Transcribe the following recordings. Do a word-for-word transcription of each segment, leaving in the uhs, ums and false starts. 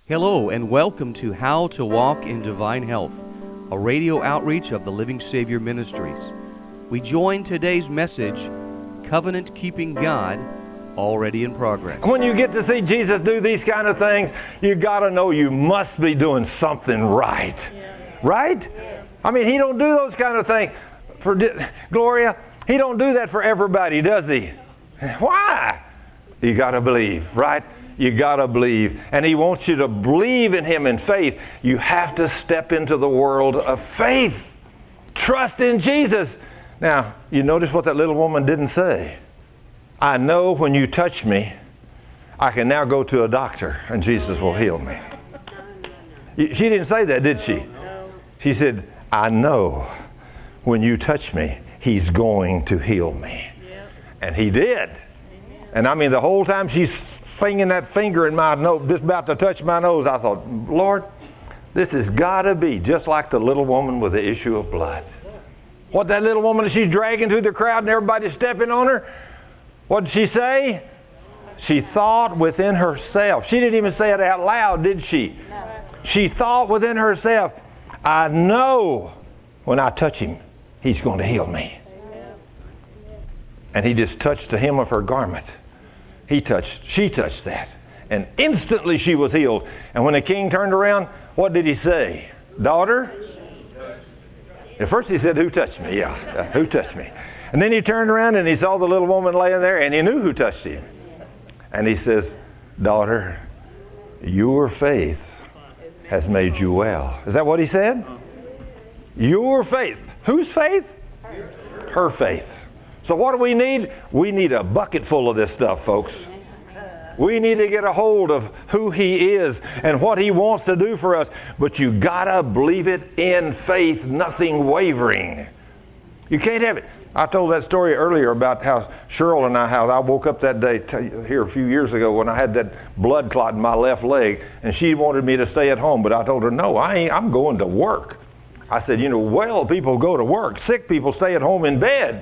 Hello and welcome to How to Walk in Divine Health, a radio outreach of the Living Savior Ministries. We join today's message, Covenant Keeping God, already in progress. When you get to see Jesus do these kind of things, you got to know you must be doing something right. Yeah. Right? Yeah. I mean, he don't do those kind of things for Gloria. He don't do that for everybody, does he? Why? You got to believe, right? You got to believe. And he wants you to believe in him in faith. You have to step into the world of faith. Trust in Jesus. Now, you notice what that little woman didn't say. I know when you touch me, I can now go to a doctor and Jesus will heal me. She didn't say that, did she? She said, I know when you touch me, he's going to heal me. And he did. And I mean, the whole time she's flinging that finger in my nose, just about to touch my nose, I thought, Lord, this has got to be just like the little woman with the issue of blood. What that little woman, she's dragging through the crowd and everybody's stepping on her. What did she say? She thought within herself. She didn't even say it out loud, did she? No. She thought within herself, I know when I touch him, he's going to heal me. And he just touched the hem of her garment. He touched, she touched that. And instantly she was healed. And when the king turned around, what did he say? Daughter? At first he said, who touched me? Yeah, uh, who touched me? And then he turned around and he saw the little woman laying there and he knew who touched him. And he says, daughter, your faith has made you well. Is that what he said? Your faith. Whose faith? Her faith. So what do we need? We need a bucket full of this stuff, folks. We need to get a hold of who he is and what he wants to do for us. But you gotta believe it in faith, nothing wavering. You can't have it. I told that story earlier about how Cheryl and I, how I woke up that day t- here a few years ago when I had that blood clot in my left leg, and she wanted me to stay at home, but I told her, no, I ain't, I'm going to work. I said, you know, well people go to work. Sick people stay at home in bed.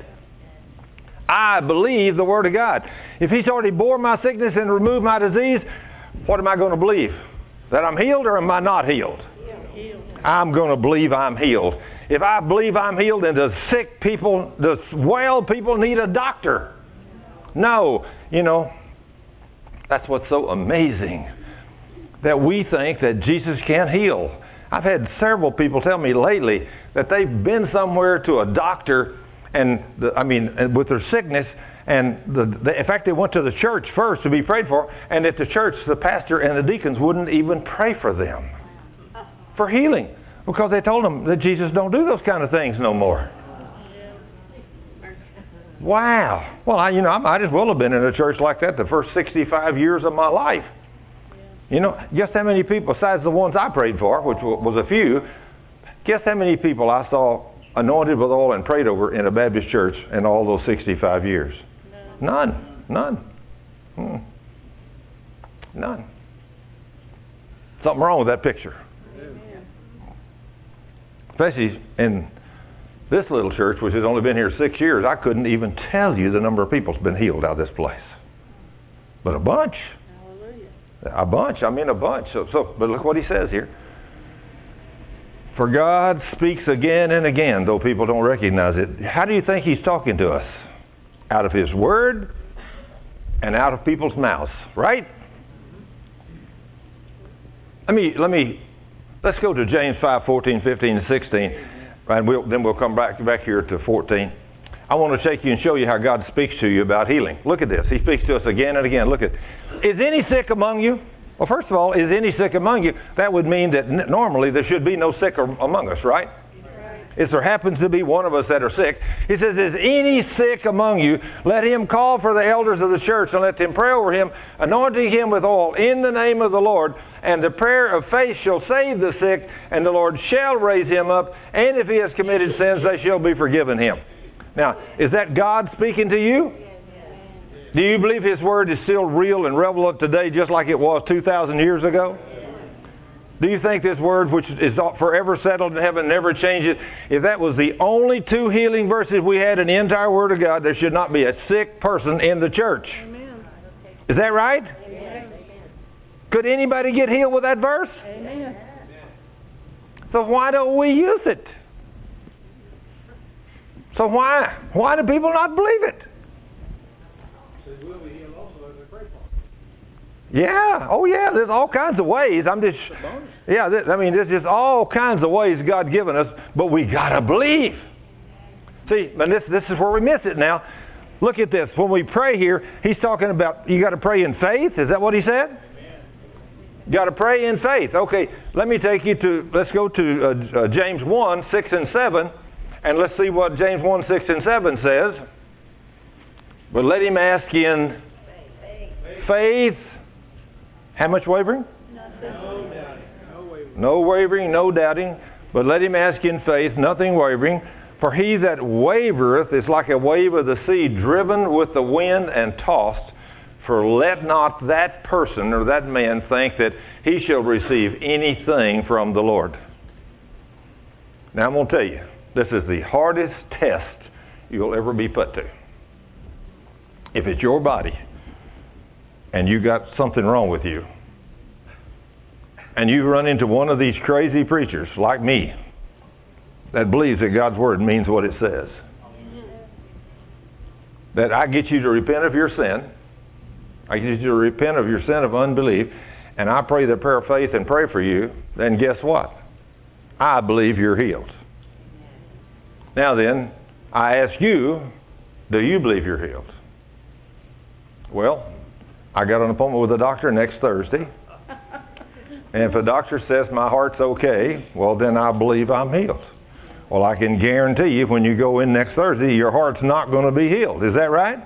I believe the Word of God. If he's already bore my sickness and removed my disease, what am I going to believe? That I'm healed or am I not healed? Healed. I'm going to believe I'm healed. If I believe I'm healed, then the sick people, the well people need a doctor. No, you know, that's what's so amazing, that we think that Jesus can't heal. I've had several people tell me lately that they've been somewhere to a doctor, and the, I mean, with their sickness, and the, the, in fact, they went to the church first to be prayed for, and at the church, the pastor and the deacons wouldn't even pray for them for healing, because they told them that Jesus don't do those kind of things no more. Wow. Well, I, you know, I might as well have been in a church like that the first sixty-five years of my life. You know, guess how many people, besides the ones I prayed for, which was a few, guess how many people I saw anointed with oil and prayed over in a Baptist church in all those sixty-five years? None. None. Hmm. None. Something wrong with that picture. Especially in this little church, which has only been here six years, I couldn't even tell you the number of people that's been healed out of this place. But a bunch. Hallelujah. A bunch. I mean a bunch. So, so, but look what he says here. For God speaks again and again, though people don't recognize it. How do you think he's talking to us? Out of his word and out of people's mouths, right? Let me, let me, let's go to James five, fourteen, fifteen, and sixteen, and we'll, then we'll come back, back here to fourteen. I want to take you and show you how God speaks to you about healing. Look at this. He speaks to us again and again. Look at, is any sick among you? Well, first of all, is any sick among you? That would mean that n- normally there should be no sick among us, right? If there happens to be one of us that are sick, he says, is any sick among you? Let him call for the elders of the church and let them pray over him, anointing him with oil in the name of the Lord. And the prayer of faith shall save the sick, and the Lord shall raise him up. And if he has committed sins, they shall be forgiven him. Now, is that God speaking to you? Do you believe his word is still real and relevant today just like it was two thousand years ago? Do you think this word, which is forever settled in heaven, never changes, if that was the only two healing verses we had in the entire Word of God, there should not be a sick person in the church? Amen. Is that right? Could anybody get healed with that verse? Amen. So why don't we use it? So why? Why do people not believe it? Yeah. Oh, yeah. There's all kinds of ways. I'm just. Yeah. Th- I mean, there's just all kinds of ways God's given us, but we gotta believe. See, and this this is where we miss it now. Look at this. When we pray here, he's talking about you got to pray in faith. Is that what he said? You got to pray in faith. Okay. Let me take you to. Let's go to uh, uh, James one, six and seven, and let's see what James one, six and seven says. But let him ask in faith. How much wavering? No doubting. No wavering. No wavering, no doubting. But let him ask in faith, nothing wavering. For he that wavereth is like a wave of the sea, driven with the wind and tossed. For let not that person or that man think that he shall receive anything from the Lord. Now I'm going to tell you, this is the hardest test you'll ever be put to. If it's your body, and you got something wrong with you, and you run into one of these crazy preachers like me that believes that God's Word means what it says, that I get you to repent of your sin, I get you to repent of your sin of unbelief, and I pray the prayer of faith and pray for you, then guess what? I believe you're healed. Now then, I ask you, do you believe you're healed? Well, I got an appointment with the doctor next Thursday. And if the doctor says my heart's okay, well, then I believe I'm healed. Well, I can guarantee you when you go in next Thursday, your heart's not going to be healed. Is that right?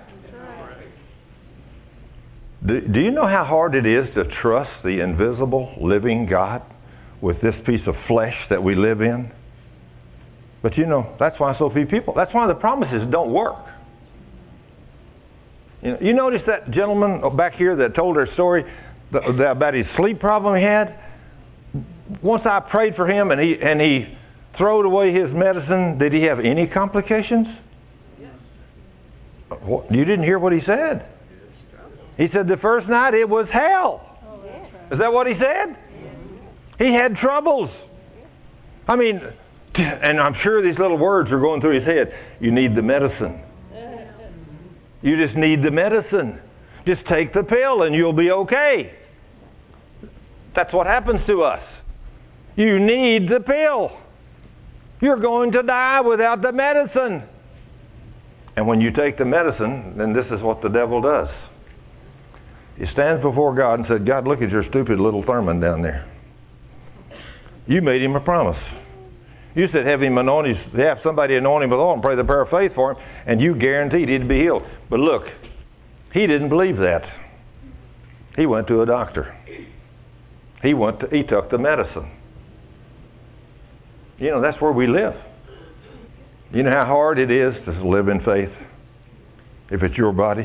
Do, do you know how hard it is to trust the invisible, living God with this piece of flesh that we live in? But you know, that's why so few people, that's why the promises don't work. You know, you notice that gentleman back here that told her story about his sleep problem he had? Once I prayed for him and he and he throwed away his medicine, did he have any complications? Yes. You didn't hear what he said. He said the first night it was hell. Oh, that's right. Is that what he said? Yes. He had troubles. I mean, and I'm sure these little words are going through his head. You need the medicine. You just need the medicine. Just take the pill and you'll be okay. That's what happens to us. You need the pill. You're going to die without the medicine. And when you take the medicine, then this is what the devil does. He stands before God and said, God, look at your stupid little Thurman down there. You made him a promise. You said have him anoint his, have somebody anoint him with oil and pray the prayer of faith for him, and you guaranteed he'd be healed. But look, he didn't believe that. He went to a doctor. He went to, he took the medicine. You know, that's where we live. You know how hard it is to live in faith if it's your body?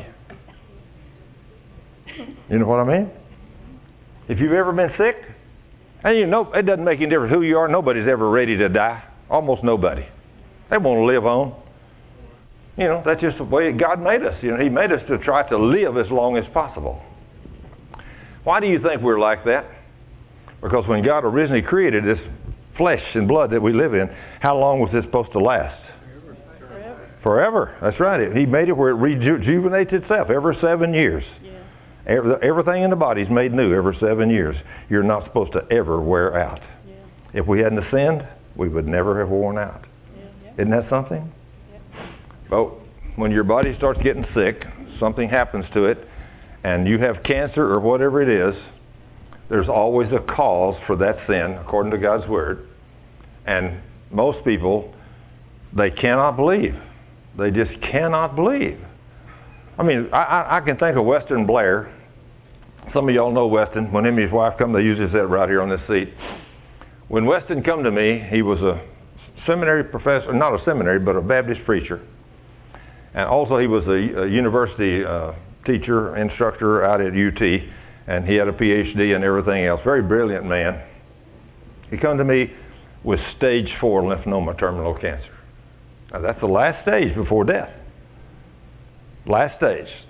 You know what I mean? If you've ever been sick, and you know, it doesn't make any difference who you are. Nobody's ever ready to die. Almost nobody. They want to live on. You know, that's just the way God made us. You know, He made us to try to live as long as possible. Why do you think we're like that? Because when God originally created this flesh and blood that we live in, how long was it supposed to last? Forever. Forever. That's right. He made it where it rejuvenates itself every seven years. Yeah. Everything in the body is made new every seven years. You're not supposed to ever wear out. Yeah. If we hadn't sinned, we would never have worn out. Yeah. Yeah. Isn't that something? Yeah. Well, when your body starts getting sick, something happens to it, and you have cancer or whatever it is, there's always a cause for that sin, according to God's Word. And most people, they cannot believe. They just cannot believe. I mean, I, I, I can think of Weston Blair. Some of y'all know Weston. When him and his wife come, they usually sit right here on this seat. When Weston come to me, he was a seminary professor, not a seminary, but a Baptist preacher. And also he was a, a university uh, teacher, instructor out at U T. And he had a P H D and everything else. Very brilliant man. He come to me with stage four lymphoma terminal cancer. Now that's the last stage before death. Last stage.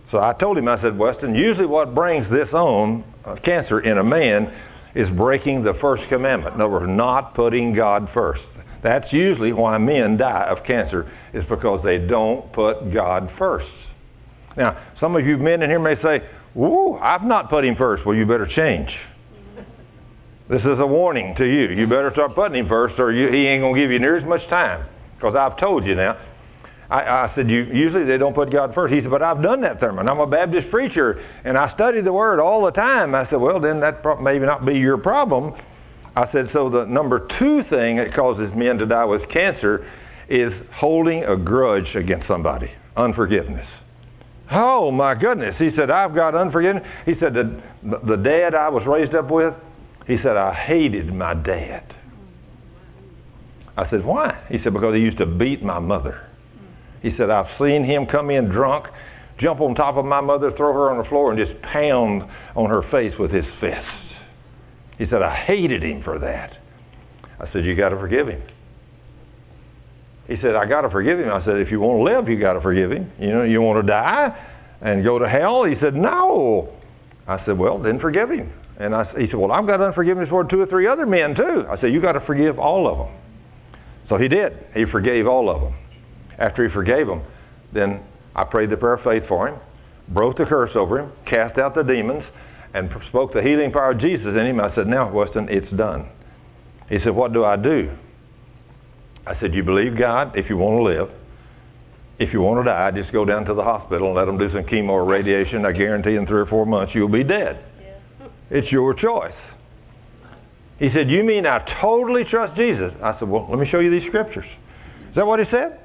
So I told him, I said, Weston, usually what brings this on, uh, cancer in a man, is breaking the first commandment. In other words, not putting God first. That's usually why men die of cancer, is because they don't put God first. Now, some of you men in here may say, woo, I've not put him first. Well, you better change. This is a warning to you. You better start putting him first, or you, he ain't going to give you near as much time. Because I've told you now. I, I said, you, usually they don't put God first. He said, but I've done that, Thurman. I'm a Baptist preacher, and I study the Word all the time. I said, well, then that pro- maybe not be your problem. I said, so the number two thing that causes men to die with cancer is holding a grudge against somebody, unforgiveness. Oh, my goodness. He said, I've got unforgiveness. He said, the, the dad I was raised up with, he said, I hated my dad. I said, why? He said, because he used to beat my mother. He said, I've seen him come in drunk, jump on top of my mother, throw her on the floor, and just pound on her face with his fist. He said, I hated him for that. I said, you got to forgive him. He said, I got to forgive him. I said, if you want to live, you got to forgive him. You know, you want to die and go to hell? He said, no. I said, well, then forgive him. And I, he said, well, I've got unforgiveness for two or three other men too. I said, you got to forgive all of them. So he did. He forgave all of them. After he forgave them, then I prayed the prayer of faith for him, broke the curse over him, cast out the demons, and spoke the healing power of Jesus in him. I said, now, Weston, it's done. He said, what do I do? I said, you believe God if you want to live. If you want to die, just go down to the hospital and let them do some chemo or radiation. I guarantee in three or four months you'll be dead. Yeah. It's your choice. He said, you mean I totally trust Jesus? I said, well, let me show you these scriptures. Is that what he said?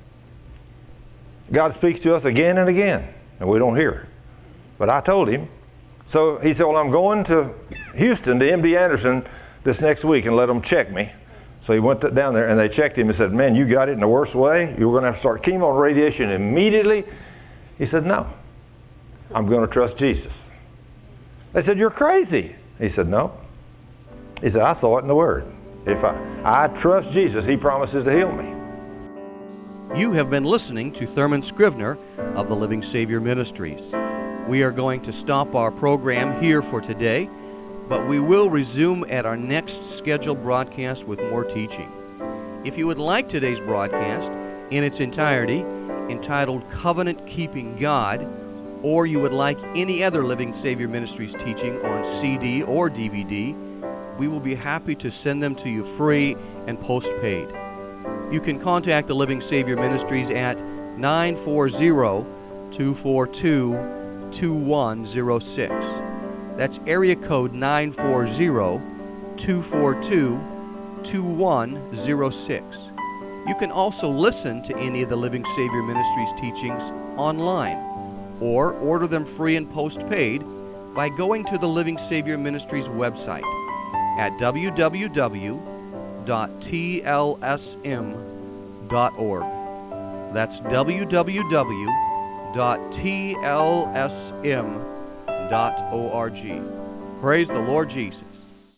God speaks to us again and again, and we don't hear. But I told him. So he said, well, I'm going to Houston to M D Anderson this next week and let them check me. So he went down there, and they checked him and said, man, you got it in the worst way. You were going to have to start chemo and radiation immediately. He said, no. I'm going to trust Jesus. They said, you're crazy. He said, no. He said, I saw it in the Word. If I, I trust Jesus, he promises to heal me. You have been listening to Thurman Scrivener of the Living Savior Ministries. We are going to stop our program here for today, but we will resume at our next scheduled broadcast with more teaching. If you would like today's broadcast in its entirety, entitled Covenant Keeping God, or you would like any other Living Savior Ministries teaching on C D or D V D, we will be happy to send them to you free and postpaid. You can contact the Living Savior Ministries at nine four zero, two four two, two one zero six. That's area code nine four zero, two four two, two one zero six. You can also listen to any of the Living Savior Ministries teachings online, or order them free and postpaid by going to the Living Savior Ministries website at w w w dot t l s m dot org. That's w w w dot t l s m dot org. Praise the Lord Jesus.